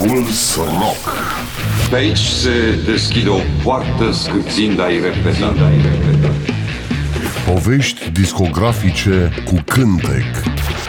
Puls Rock. Pe aici se deschide o poartă scârțind a irepetabilă. Povești discografice cu cântec.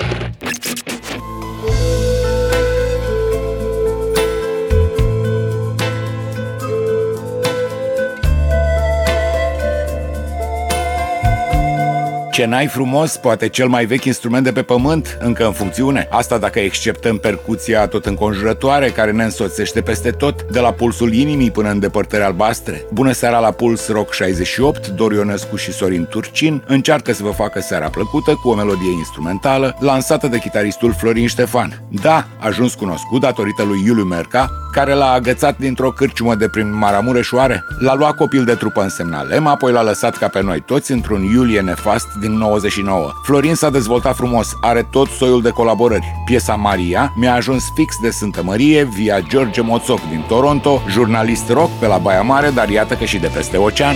Ce n-ai frumos, poate cel mai vechi instrument de pe pământ, încă în funcțiune. Asta dacă exceptăm percuția tot înconjurătoare, care ne însoțește peste tot, de la pulsul inimii până în depărtări albastre. Bună seara la Puls Rock 68, Dor Ionescu și Sorin Turcin încearcă să vă facă seara plăcută cu o melodie instrumentală lansată de chitaristul Florin Ștefan. Da, a ajuns cunoscut datorită lui Iuliu Merca, care l-a agățat dintr-o cârciumă de prin Maramureșoare. L-a luat copil de trupă în semnalem, apoi l-a lăsat ca pe noi toți într-un iulie nefast din 99. Florin s-a dezvoltat frumos, are tot soiul de colaborări. Piesa Maria mi-a ajuns fix de Sfântă Mărie via George Moțoc din Toronto, jurnalist rock pe la Baia Mare, dar iată că și de peste ocean.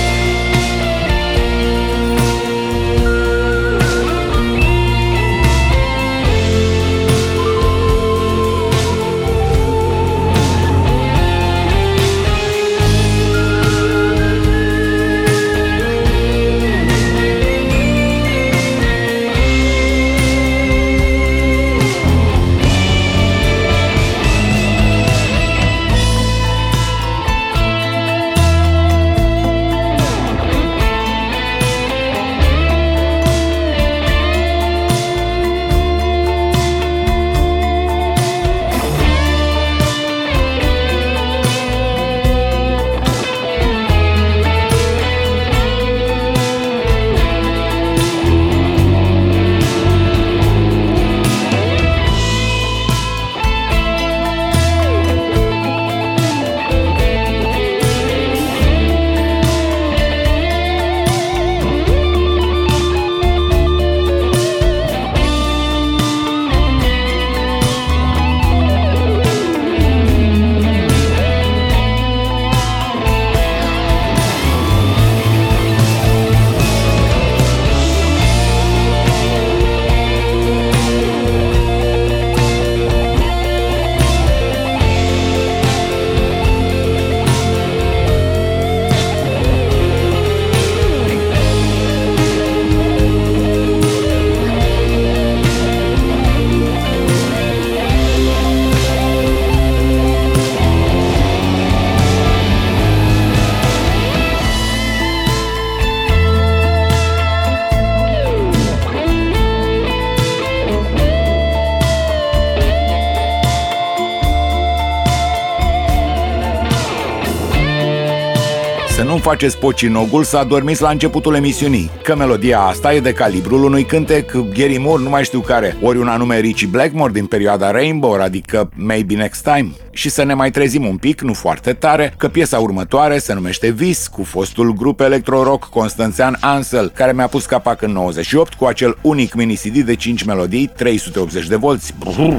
Să nu faceți pocinogul să adormiți la începutul emisiunii, că melodia asta e de calibrul unui cântec Gary Moore, nu mai știu care, ori un anume Richie Blackmore din perioada Rainbow, adică Maybe Next Time. Și să ne mai trezim un pic, nu foarte tare, că piesa următoare se numește Vis, cu fostul grup electro-rock constanțean Ansel, care mi-a pus capac în 98 cu acel unic mini-CD de 5 melodii, 380 de volți. Brrr.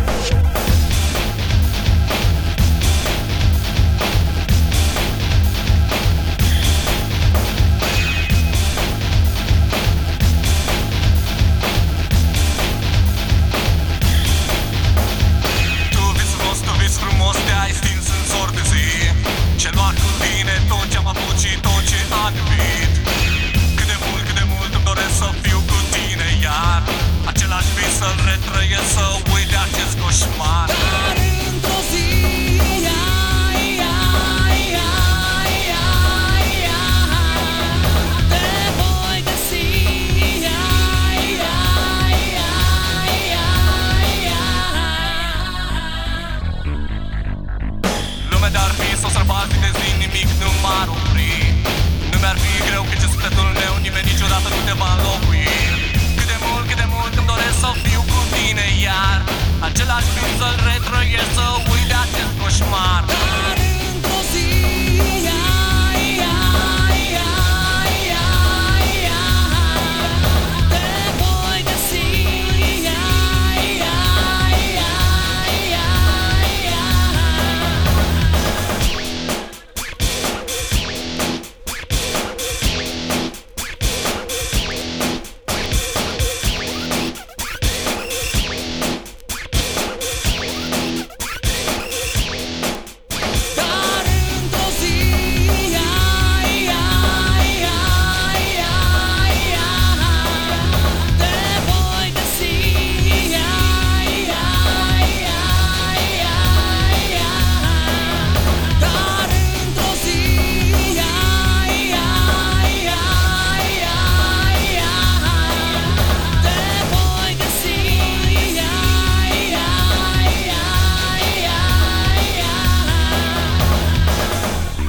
Același vis să-l retrăiesc, să uit de acest coșmar.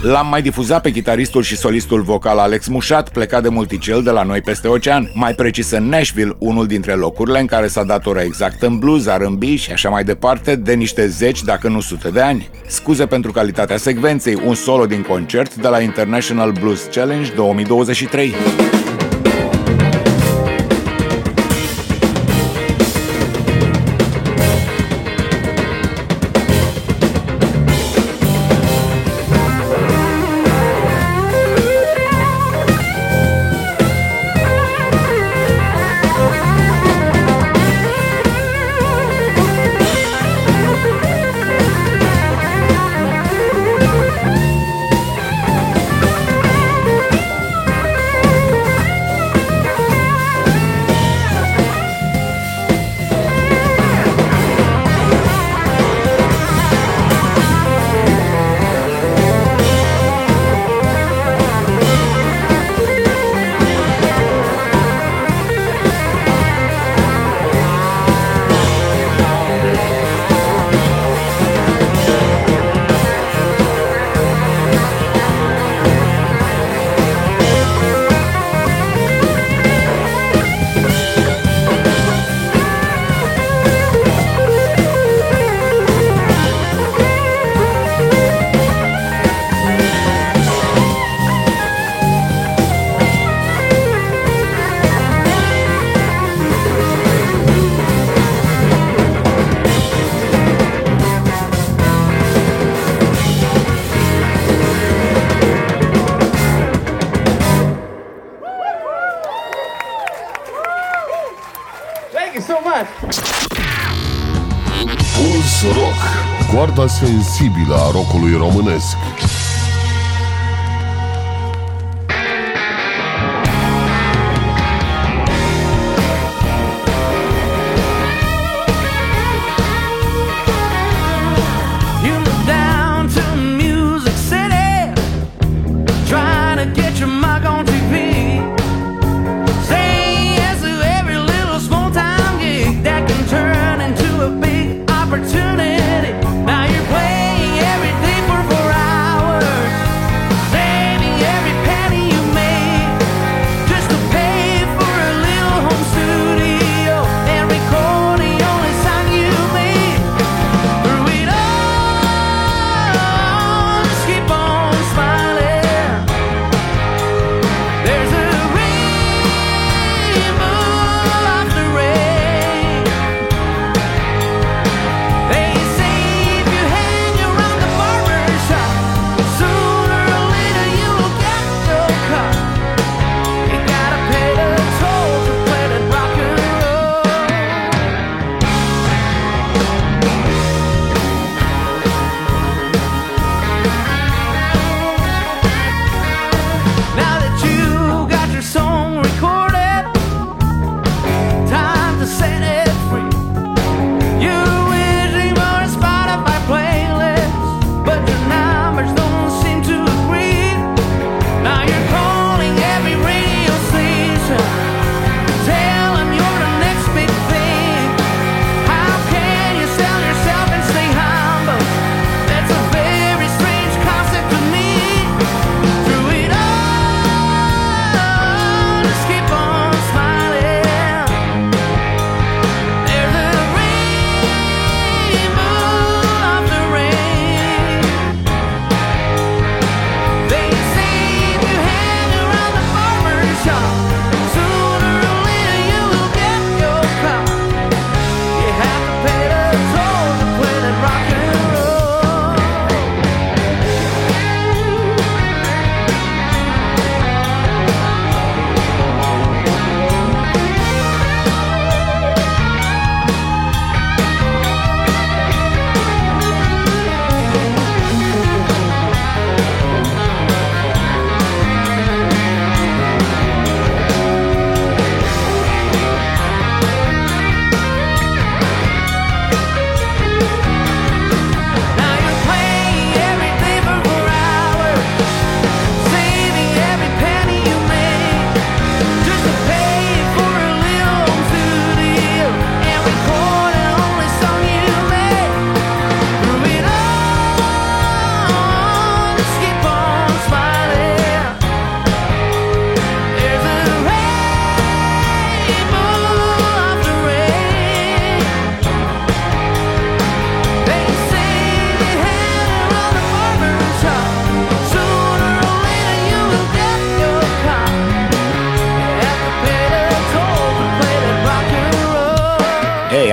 L-am mai difuzat pe chitaristul și solistul vocal Alex Mușat, plecat de multicel de la noi peste ocean, mai precis în Nashville, unul dintre locurile în care s-a dat ora exactă în blues, R&B și așa mai departe, de niște zeci, dacă nu sute de ani. Scuze pentru calitatea secvenței, un solo din concert de la International Blues Challenge 2023. Puls Rock, coarda sensibilă a rockului românesc. Now you're playing every day for 4 hours.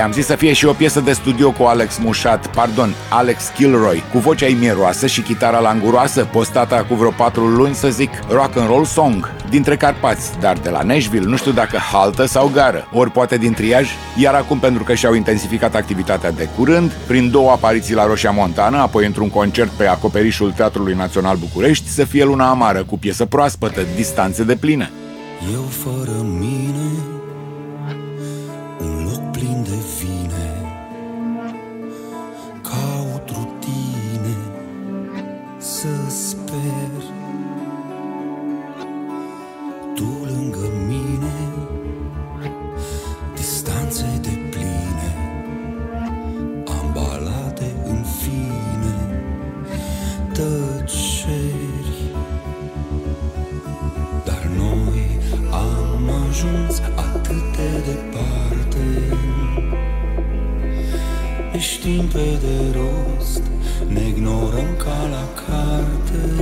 Am zis să fie și o piesă de studio cu Alex Kilroy, cu vocea ei mieroasă și chitara languroasă, postată cu vreo 4 luni, să zic, rock and roll song, dintre Carpați, dar de la Nashville, nu știu dacă haltă sau gară, ori poate din Triaj, iar acum pentru că și-au intensificat activitatea de curând, prin 2 apariții la Roșia Montană, apoi într-un concert pe acoperișul Teatrului Național București, să fie luna amară, cu piesă proaspătă, distanțe de pline. Eu fără mine, un loc plin de vine, caut rutine să sper. Tu lângă mine, distanțe de pline, ambalate în fine, tăceri. Dar noi am ajuns atât de departe, ne știm pe de rost, ne ignorăm ca la carte.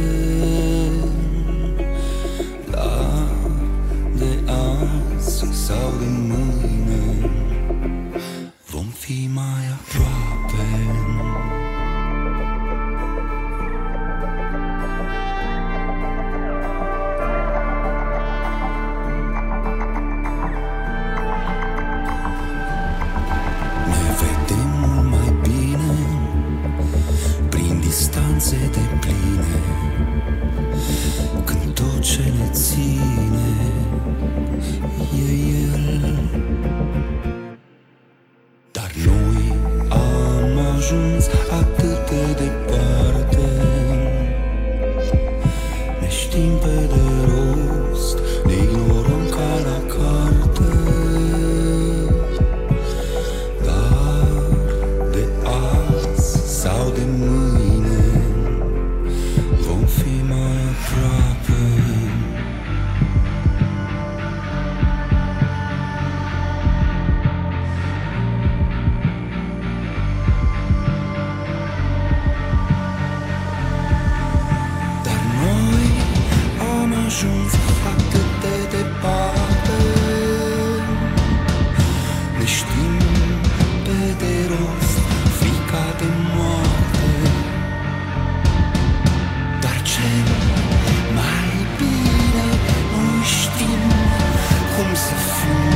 Da, de azi sau de mâine vom fi mai aproape. De pline, când tot ce ne ține e el. Dar noi am ajuns atât de departe, ne știm pe de rost, ne ignorăm ca la carte. Dar de azi sau de mâine vom fi mai aproape. Dar noi am ajuns atât de departe, ne știm pe de rost, frica de moarte. Dar cel mai bine noi știm cum să fim.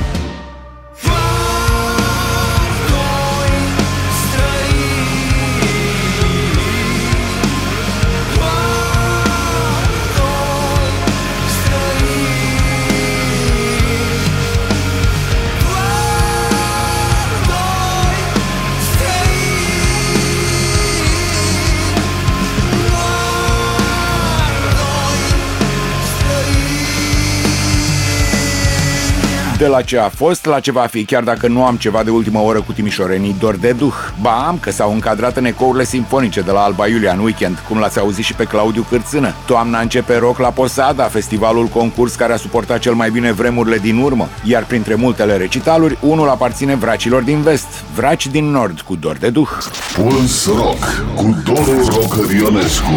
De la ce a fost, la ce va fi, chiar dacă nu am ceva de ultimă oră cu timișorenii dor de duh. Ba am, că s-au încadrat în ecourile simfonice de la Alba Iulia în weekend, cum l-ați auzit și pe Claudiu Cârțână. Toamna începe rock la Posada, festivalul concurs care a suportat cel mai bine vremurile din urmă, iar printre multele recitaluri, unul aparține Vracilor din Vest, Vraci din Nord cu dor de duh. Puls Rock cu Doru Rocărionescu.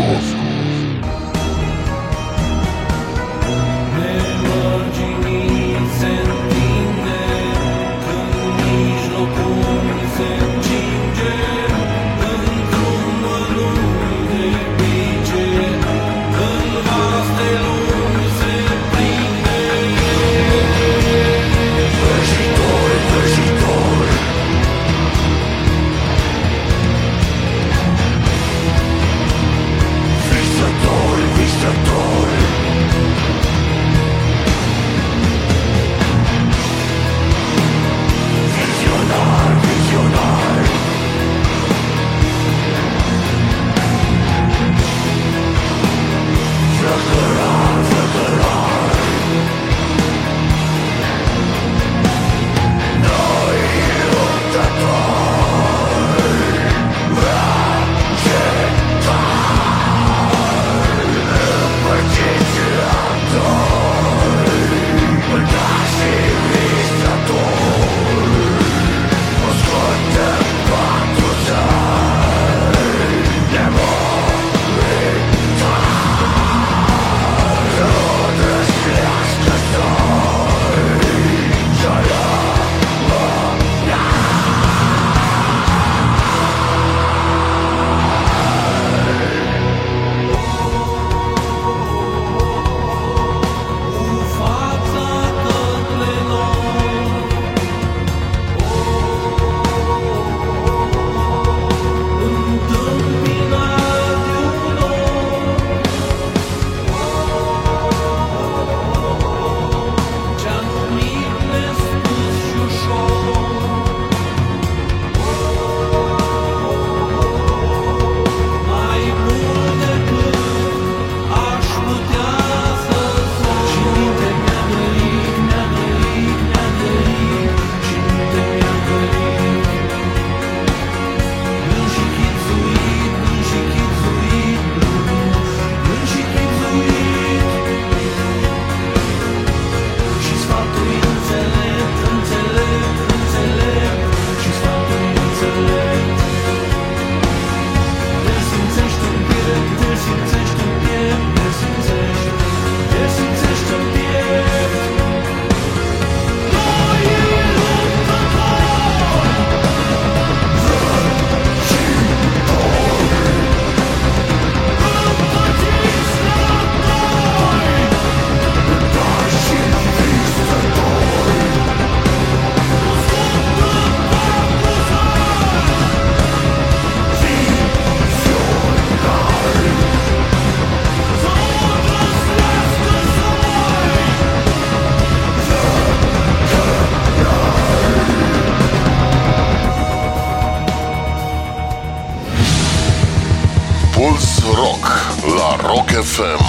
Rock FM.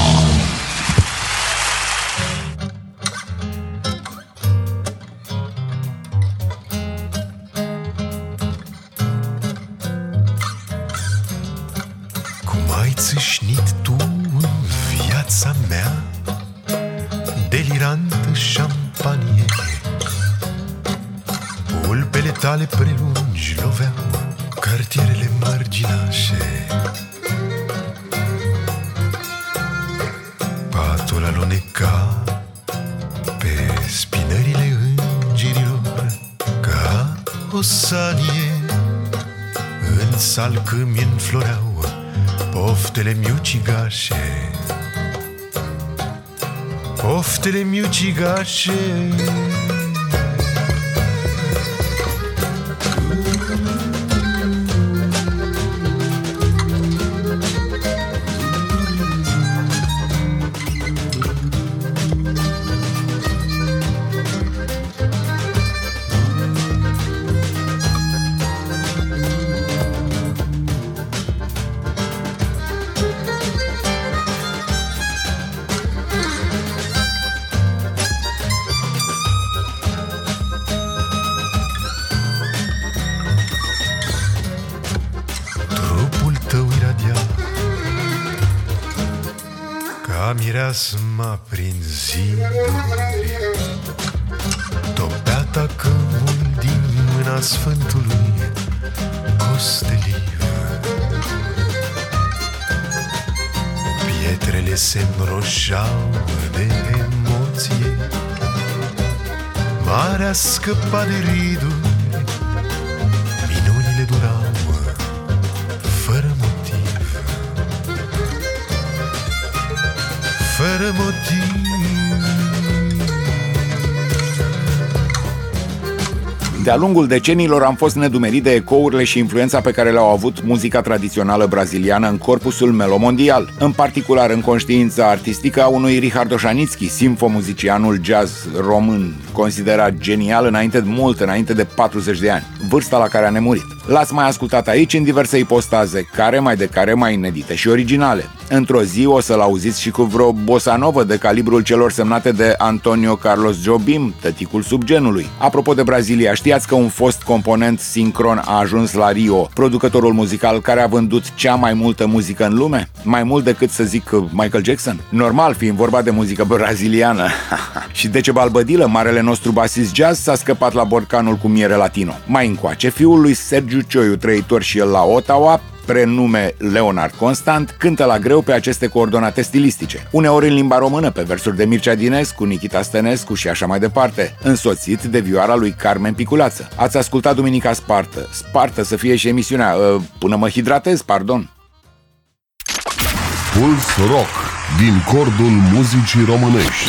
Cum ai țâșnit tu în viața mea, delirantă șampanie, pulpele tale prelungi loveau cartierele marginașe. Patul aluneca pe spinările îngerilor ca o sanie. În salcâmi înfloreau poftele miucigașe, poftele miucigașe. Mireasma prin ziduri, topea tacâmul din mâna Sfântului Costeliv. Pietrele se înroșeau de emoție, marea scăpa de riduri, minunile durau fără motiv, fără motiv. De-a lungul deceniilor am fost nedumerit de ecourile și influența pe care le-au avut muzica tradițională braziliană în corpusul melomondial, în particular în conștiința artistică a unui Richard Oșanițchi, simfomuzicianul jazz român, considerat genial mult înainte de 40 de ani, vârsta la care a nemurit. L-ați mai ascultat aici în diverse ipostaze, care mai inedite și originale. Într-o zi o să-l auziți și cu vreo bossa novă de calibrul celor semnate de Antonio Carlos Jobim, tăticul subgenului. Apropo de Brazilia, știați că un fost component sincron a ajuns la Rio, producătorul muzical care a vândut cea mai multă muzică în lume? Mai mult decât, să zic, Michael Jackson? Normal, fiind vorba de muzică braziliană. Și Decebal Bădilă, marele nostru basist jazz, s-a scăpat la borcanul cu miere latino. Mai încoace, fiul lui Sergiu Cioiu, trăitor și el la Ottawa, prenume Leonard Constant, cântă la greu pe aceste coordonate stilistice. Uneori în limba română, pe versuri de Mircea Dinescu, Nichita Stănescu și așa mai departe, însoțit de vioara lui Carmen Piculeață. Ați ascultat Duminica Spartă. Spartă să fie și emisiunea, până mă hidratez, pardon. Puls Rock, din cordul muzicii românești.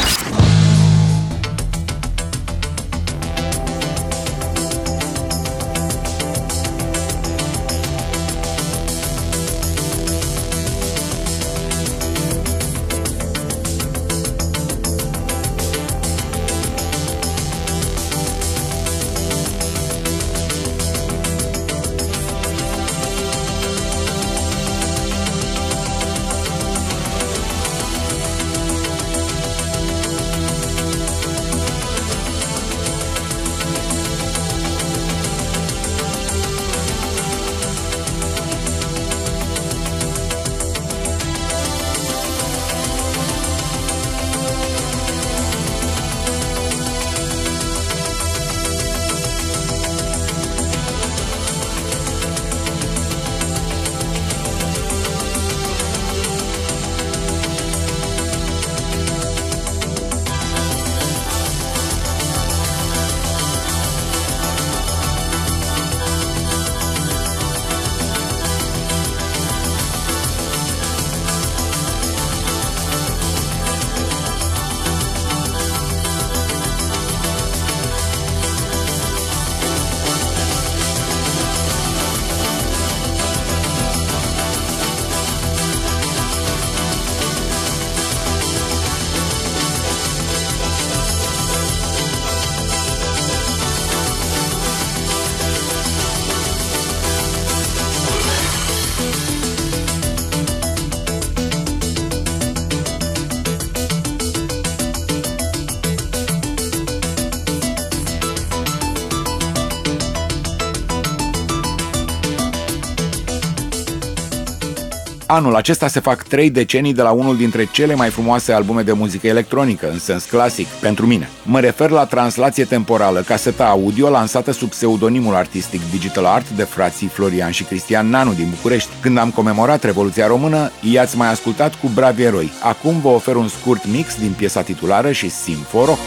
Anul acesta se fac 3 decenii de la unul dintre cele mai frumoase albume de muzică electronică, în sens clasic, pentru mine. Mă refer la Translație Temporală, caseta audio lansată sub pseudonimul artistic Digital Art de frații Florian și Cristian Nanu din București. Când am comemorat Revoluția Română, i-ați mai ascultat cu bravi eroi. Acum vă ofer un scurt mix din piesa titulară și Simforoc.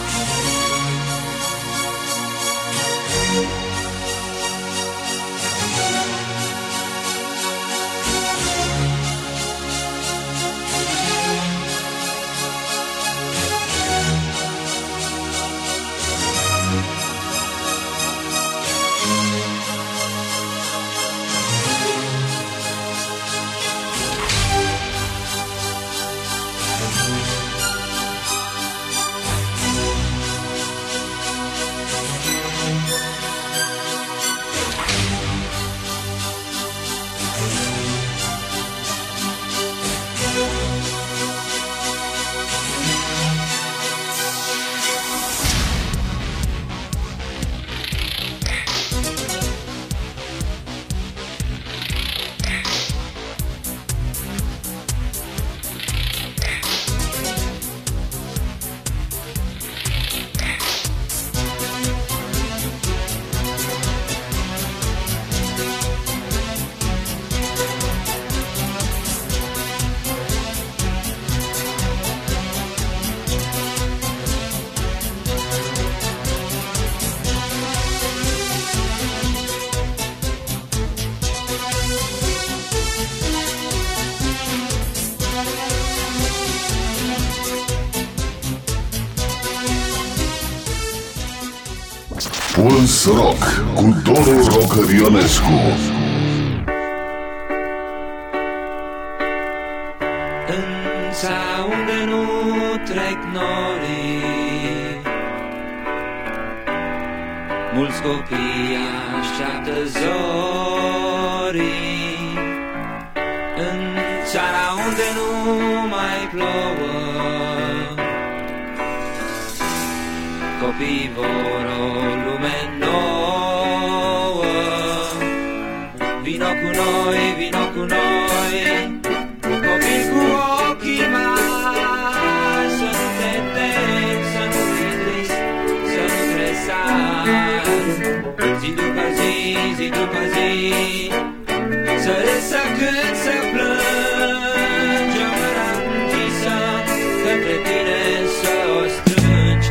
Puls Rock cu Donu Rocărionescu. În țara unde nu trec norii, mulți copii așteaptă zorii. În țara unde nu mai plouă, copiii vor o lume nouă. Vino cu noi, vino cu noi, copii cu ochii mari. Să nu te temi, să nu fii trist, să nu tresari. Zi după zi, zi după zi, să râzi, să cânti, să plângi. O mână închisă către tine să o strângi.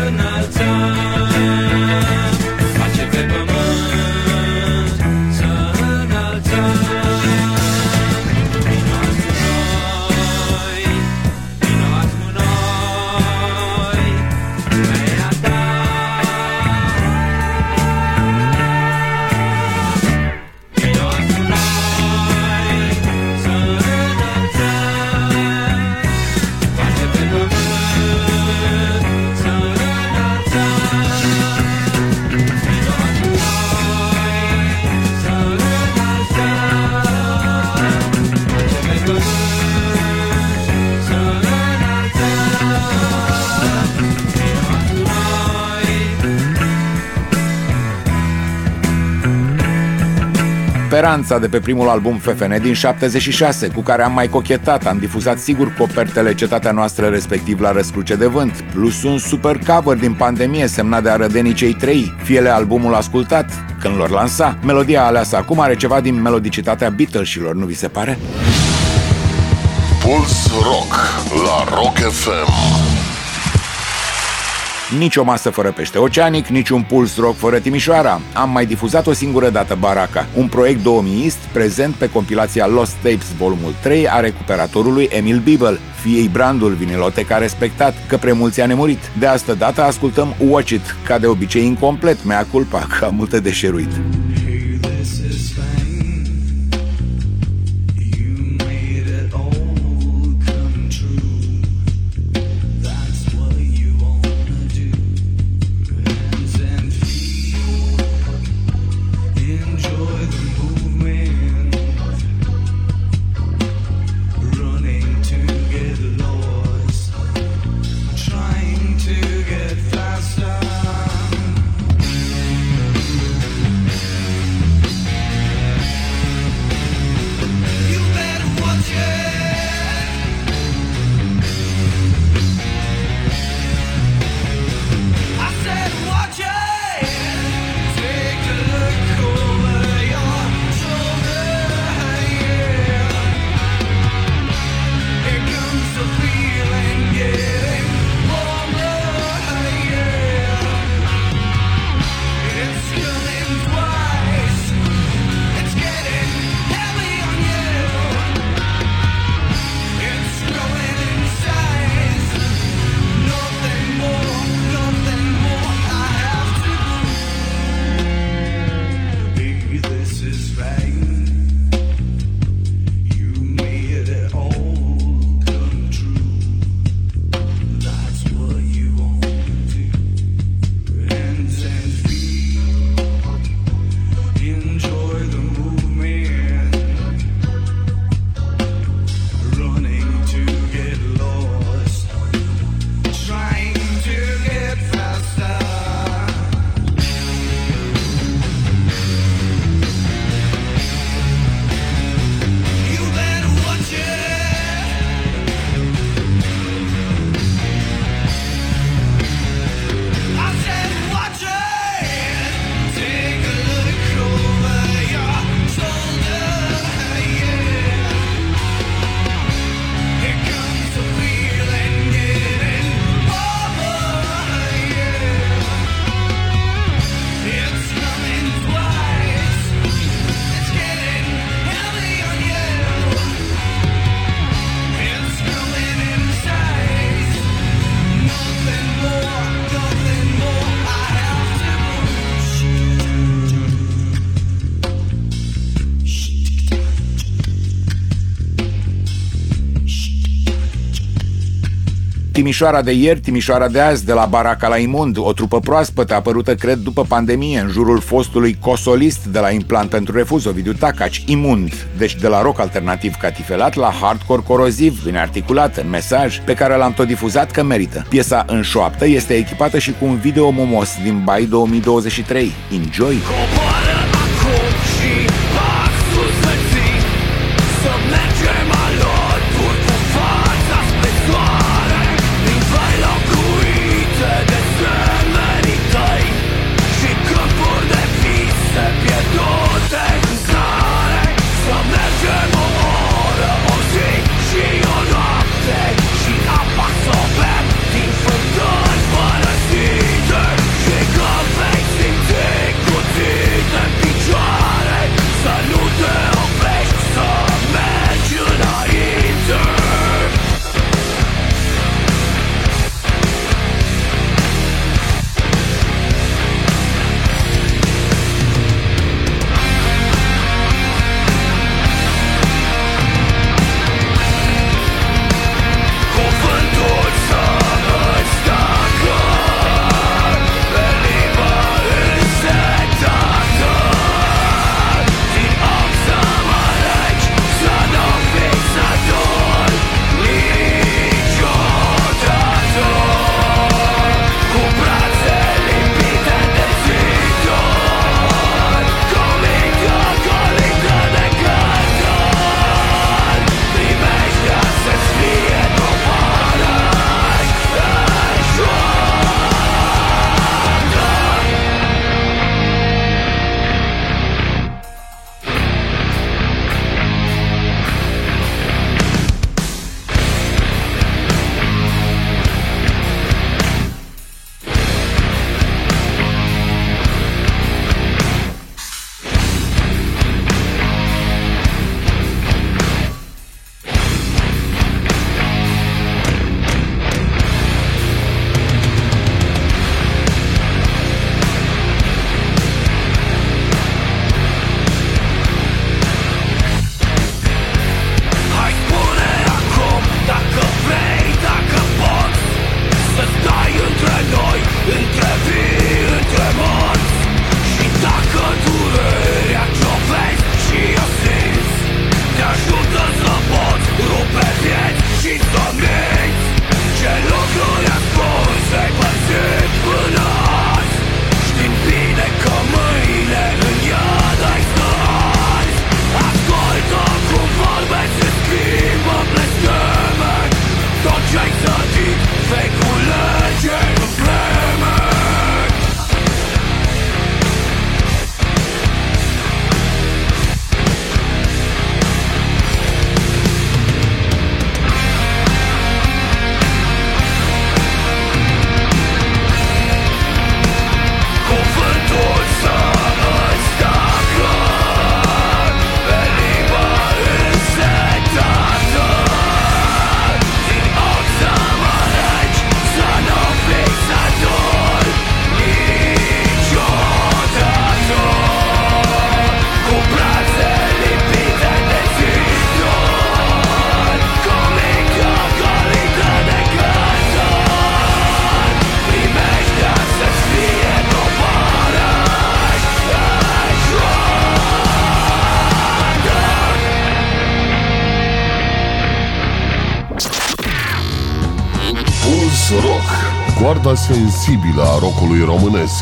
Face pe pământ să Speranța de pe primul album FFN din 76, cu care am mai cochetat, am difuzat sigur copertele Cetatea Noastră, respectiv La Răscruce de Vânt, plus un super cover din Pandemie semnat de arădenii cei trei, fie albumul ascultat când l-or lansa. Melodia aleasă acum are ceva din melodicitatea Beatlesilor, nu vi se pare? Puls Rock la Rock FM. Nici o masă fără pește oceanic, nici un Puls Rock fără Timișoara. Am mai difuzat o singură dată Baraca, un proiect 2000ist prezent pe compilația Lost Tapes volumul 3 a recuperatorului Emil Bibel, fie-i brandul viniloteca respectat, că premulți a nemurit. De asta dată ascultăm Watch It, ca de obicei incomplet, mea culpa, că am multe de șeruit. Timișoara de ieri, Timișoara de azi, de la Baraca la Imund, o trupă proaspătă apărută, cred, după pandemie, în jurul fostului cosolist de la Implant pentru Refuz, Ovidiu Tacaci, Imund. Deci de la rock alternativ catifelat la hardcore coroziv, bine articulat, în mesaj, pe care l-am tot difuzat că merită. Piesa în șoaptă este echipată și cu un video momos din Bai 2023. Enjoy! Cu tine Rock, coarda sensibilă a rockului românesc.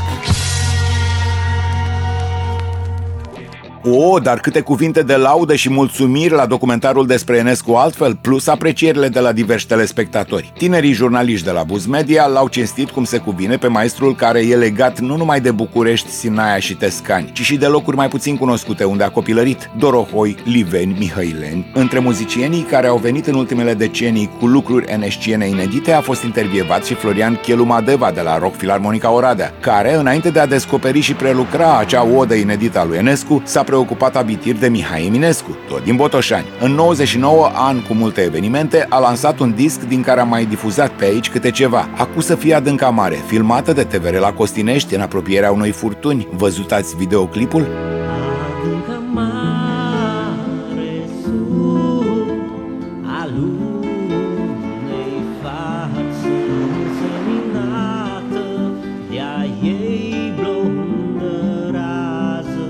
Dar câte cuvinte de laudă și mulțumiri la documentarul despre Enescu altfel, plus aprecierile de la diversi telespectatori. Tinerii jurnaliști de la Buz Media l-au cinstit cum se cuvine pe maestrul care e legat nu numai de București, Sinaia și Tescani, ci și de locuri mai puțin cunoscute unde a copilărit: Dorohoi, Liveni, Mihăileni. Între muzicienii care au venit în ultimele decenii cu lucruri enesciene inedite a fost intervievat și Florian Chelu Madeva de la Rock Filarmonica Oradea, care, înainte de a descoperi și prelucra acea odă inedită a lui Enescu, s-a preocupat abitiri de Mihai Eminescu, tot din Botoșani. În 99 ani, cu multe evenimente, a lansat un disc din care am mai difuzat pe aici câte ceva. Acu să fie Adânca Mare, filmată de TVR la Costinești, în apropierea unei furtuni. Văzutați videoclipul? Adânca mare sub a lunei față înseminată de-a ei blondă rază.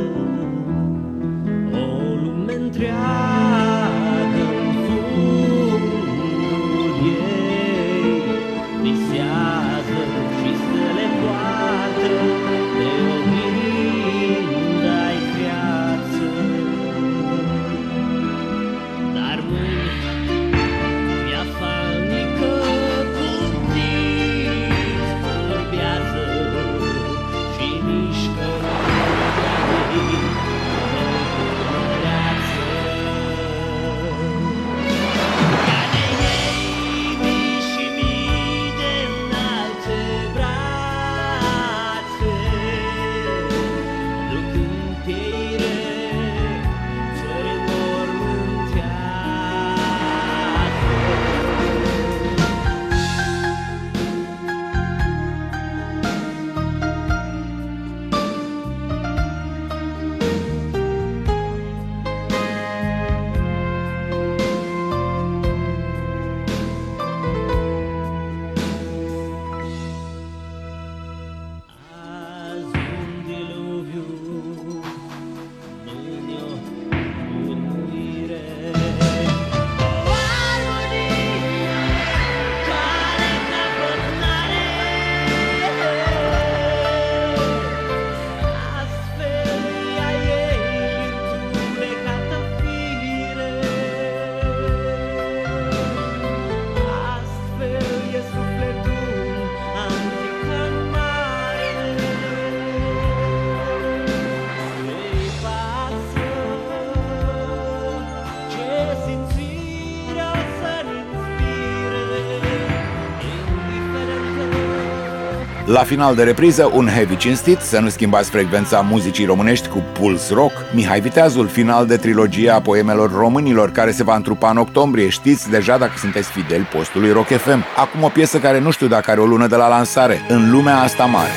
O lume întreagă-n fundul ei visează și să le poartă de oglinda-i viață. Dar mâini-mi afalnică cu dinți vorbează și mișcă ei măreață. Ca de ei mii și mii de înalte brațe, duc în peire țări înmormânteate. Azi un diluviu, mâine o urmuire. O armonie care capăt n-are. Astfel e a ei întunecată fire. Astfel e sufletul antica mare. Ei pasă ce simțire o să-n inspire, indiferentă. La final de repriză, un heavy cinstit, să nu schimbați frecvența muzicii românești cu Puls Rock. Mihai Viteazul, final de trilogia poemelor românilor, care se va întrupa în octombrie. Știți deja dacă sunteți fideli postului Rock FM. Acum o piesă care nu știu dacă are o lună de la lansare: În lumea asta mare.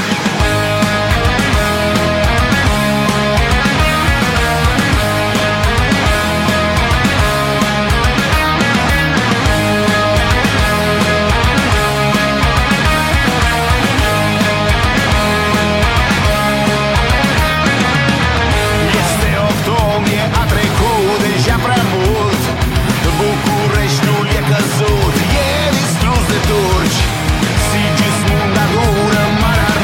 Este octombrie, a trecut deja prea mult. Bucureștiul e căzut, e distrus de turci. Sigismund adună marea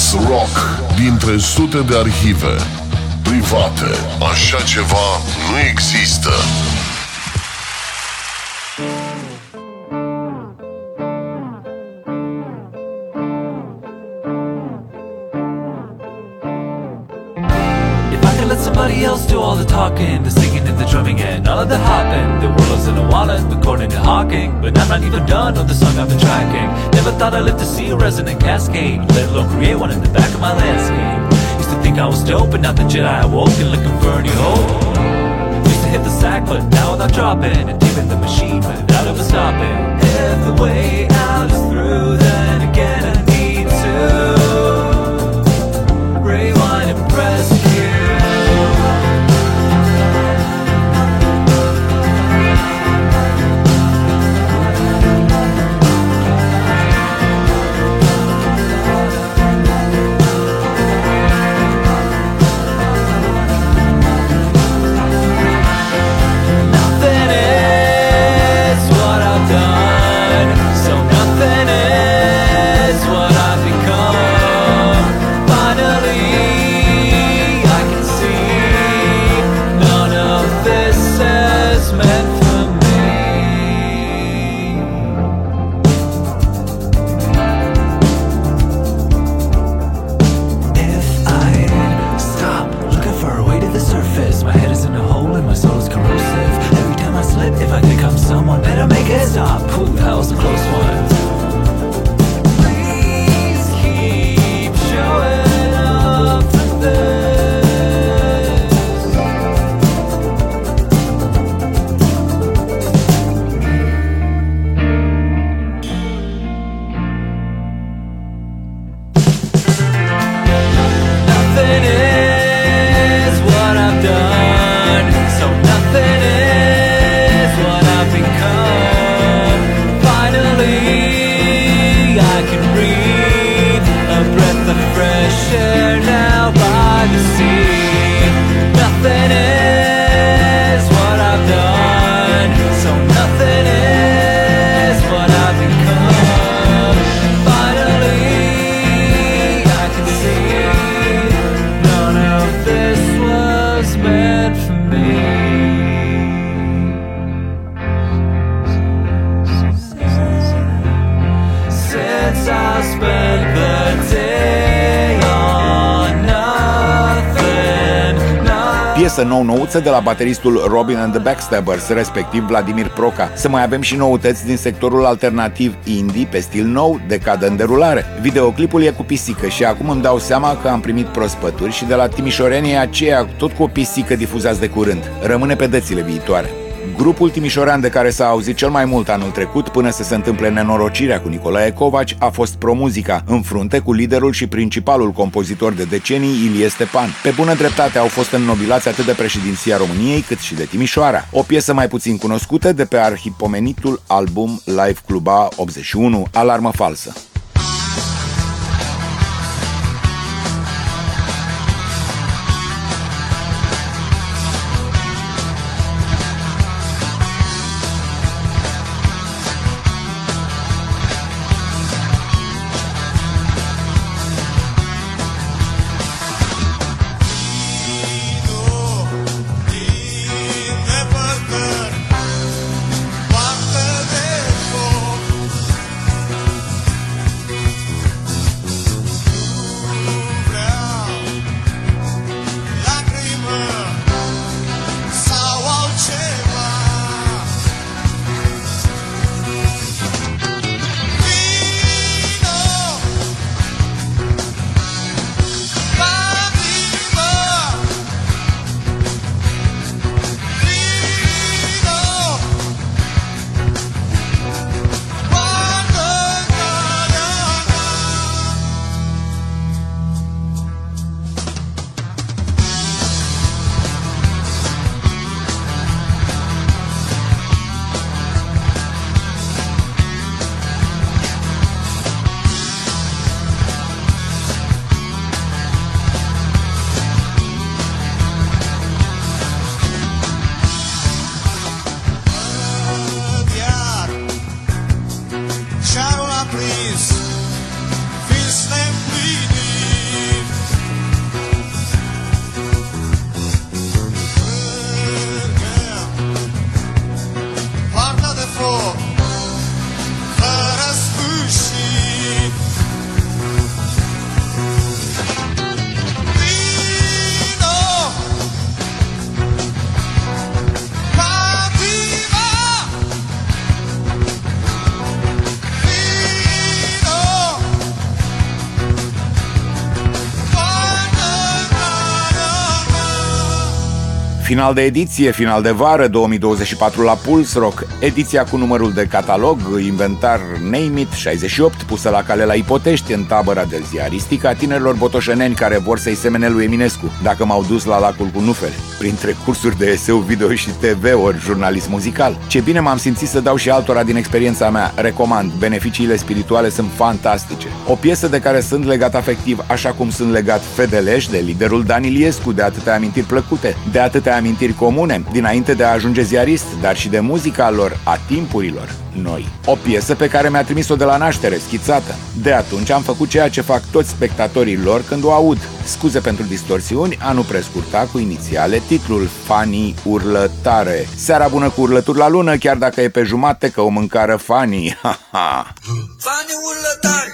Puls Rock. Dintre sute de arhive private, așa ceva nu există. Let somebody else do all the talking, the singing and the drumming and all of the hopping. The world in a wallet, recording and hawking, but I'm not even done with the song I've been tracking. Never thought I'd live to see a resonant cascade, let alone create one in the back of my landscape. Used to think I was dope, but now the Jedi awoke and looking for a new hope. Used to hit the sack, but now without dropping, and deep in the machine without ever stopping. If the way out is through, then again I need to rewind and press you. Piesă nou-nouță de la bateristul Robin and the Backstabbers, respectiv Vladimir Proca. Să mai avem și noutăți din sectorul alternativ indie pe stil nou, decadă în derulare. Videoclipul e cu pisică și acum îmi dau seama că am primit prospături și de la timișorenii aceia tot cu o pisică difuzați de curând. Rămâne pe dățile viitoare. Grupul timișorean de care s-a auzit cel mai mult anul trecut, până să se întâmple nenorocirea cu Nicolae Covaci, a fost Promuzica, în frunte cu liderul și principalul compozitor de decenii, Ilie Stepan. Pe bună dreptate au fost înnobilați atât de președinția României, cât și de Timișoara. O piesă mai puțin cunoscută de pe arhipomenitul album Live Cluba 81, Alarmă falsă. Final de ediție, final de vară 2024 la Pulse Rock, ediția cu numărul de catalog, inventar Name It 68, pusă la cale la Ipotești, în tabăra de ziaristică a tinerilor botoșeneni care vor să-i semene lui Eminescu, dacă m-au dus la lacul cu nufele, printre cursuri de eseu, video și TV ori jurnalist muzical. Ce bine m-am simțit să dau și altora din experiența mea, recomand, beneficiile spirituale sunt fantastice. O piesă de care sunt legat afectiv, așa cum sunt legat Fedeleș de liderul Dan Iliescu, de atâtea amintiri plăcute, de atâtea amintiri comune, dinainte de a ajunge ziarist, dar și de muzica lor, a timpurilor noi. O piesă pe care mi-a trimis-o de la naștere, schițată. De atunci am făcut ceea ce fac toți spectatorii lor când o aud. Scuze pentru distorsiuni, a nu prescurta cu inițiale titlul Fanii Urlătare. Seara bună cu urlături la lună, chiar dacă e pe jumate că o mâncară Fanii. Ha, ha. Fanii Urlătare.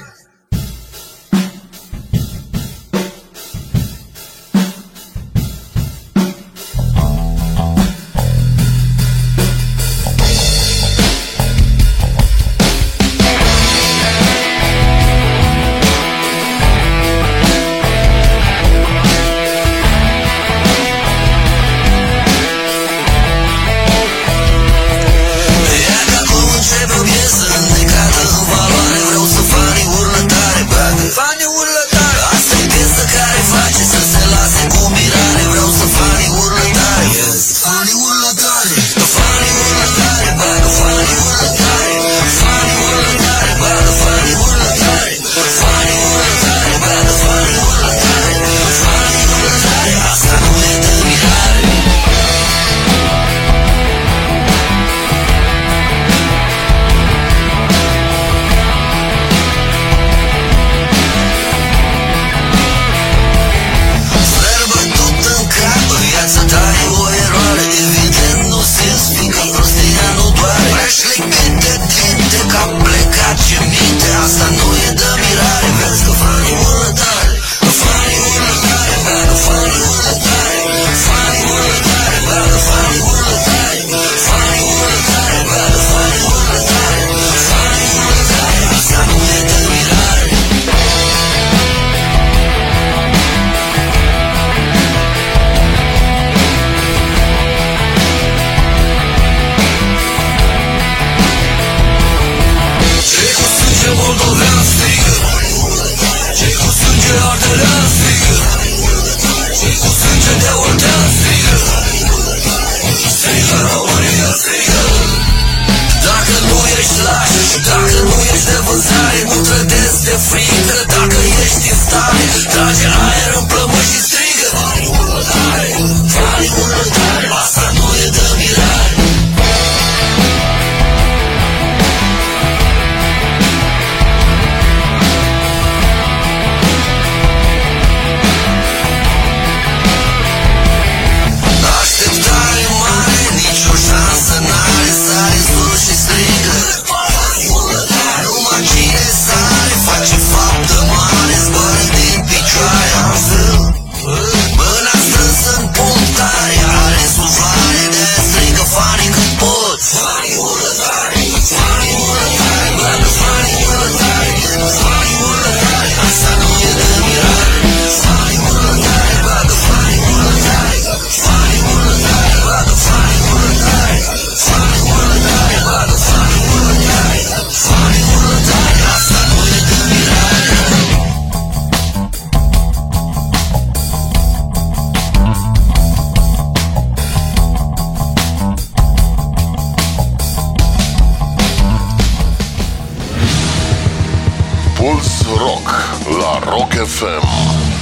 Pulse Rock la Rock FM.